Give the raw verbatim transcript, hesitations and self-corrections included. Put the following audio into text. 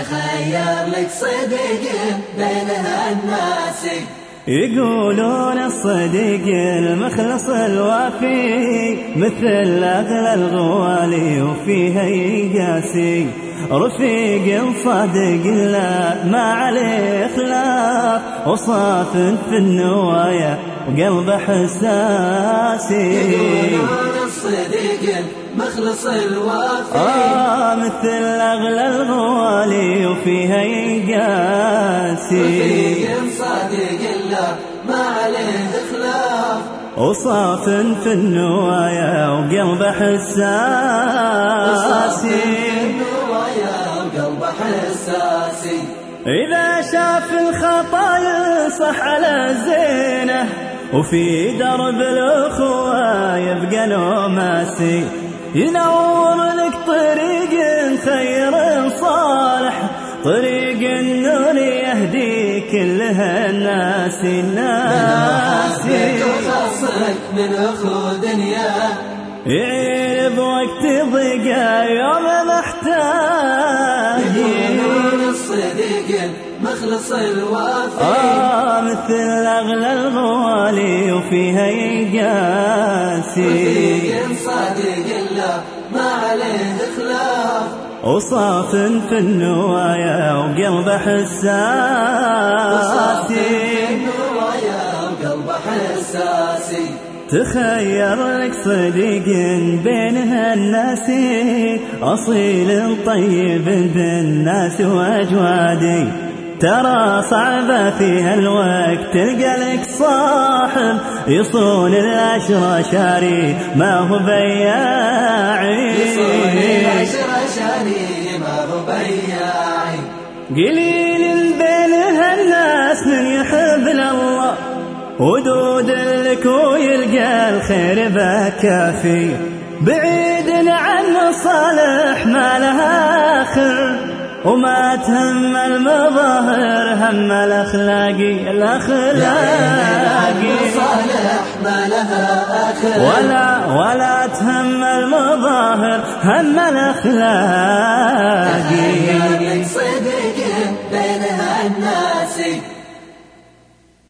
تخير لك صديق بينها الناس. يقولون الصديق المخلص الوافي مثل أغلى الغوالي وفيها يقاسي، رفيق صادق لا ما عليه خلاف، وصاف في النوايا وقلبه حساسي. يقولون الصديق المخلص الوافي آه مثل أغلى الغوالي وفيها يقاسي، رفيق صادق لا ما عليه خلاف، وصاف في النوايا وقلبه حساسي. حساسي إذا شاف الخطايا صح على زينه، وفي درب الأخوة يبقى نوماسي، ينور لك طريق خير صالح، طريق النور يهدي كلها الناس الناس. وخاصك من أخو دنيا يعيب وقت ضيقة يوم محتاج. يقولون الصديق مخلص الوافي آه مثل أغلى الغوالي وفيها يقاسي، رفيق صادق لا ما عليه خلاف، وصاف في النوايا وقلبه حساسي. وقلبه حساسي. تخير لك صديق بينها الناس، أصيل طيب بالناس وأجوادي، ترى صعبة في هالوقت تلقى لك صاحب يصون العشرة شاري ما هو بياعي، يصون العشرة شاري ما هو بياعي. قليل بينها الناس من يحب الله، ودود لك ويلقى الخير بكافي، بعيد عن صالح ما لها آخر، وما تهم المظاهر هم الأخلاقي الأخلاقي. صالح ما لها آخر ولا ولا تهم المظاهر هم الأخلاقي. تخير لك صديق بينها الناس